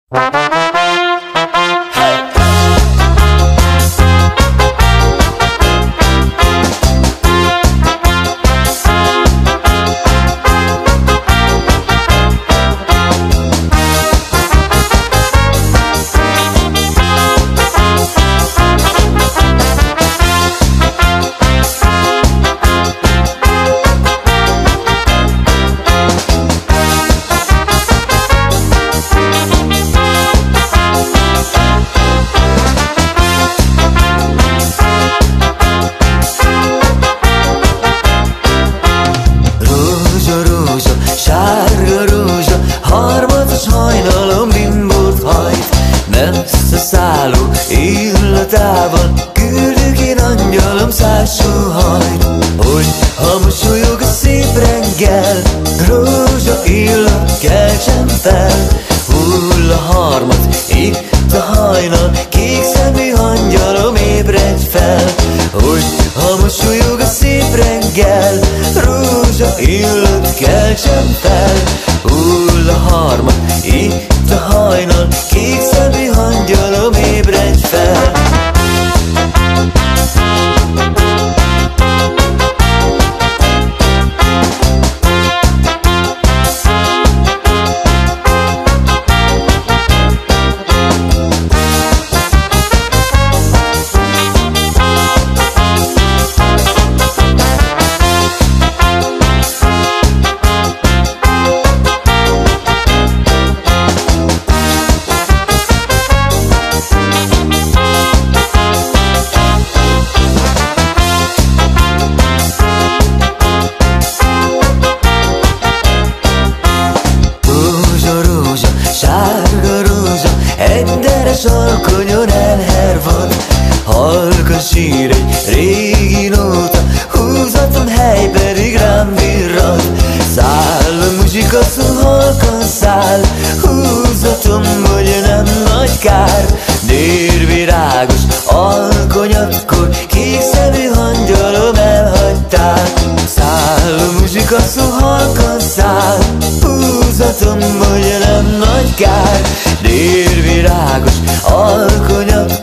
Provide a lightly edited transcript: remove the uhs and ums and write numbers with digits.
Sárga rózsa, harmatos hajnalom bimbót hajt. Messze szálló illatában küldök én angyalom szássóhajt. Hogy ha mosolyog a szép reggel, rózsa illat keltsen fel. Hull a harmat, itt a hajnal, kék szemű angyalom ébredj fel. Hogy ha mosolyog a szép reggel, rózsa illat keltsen fel. Hull a harmat, itt a hajnal, kék szemű angyalom ébredj fel. Sárga rózsa, egy deres alkonyon elhervad. Halkan sír egy régi nóta, húzatom hely pedig rám virrad. Száll a muzsika szó, halkan száll, húzatom, hogy nem nagy kár. Dérvirágos alkonyatkor, kék szemű angyalom elhagyták. Száll a muzsika szó, halkan száll, húzatom, hogy nem nagy kár. Dérvirágos alkonyatkor,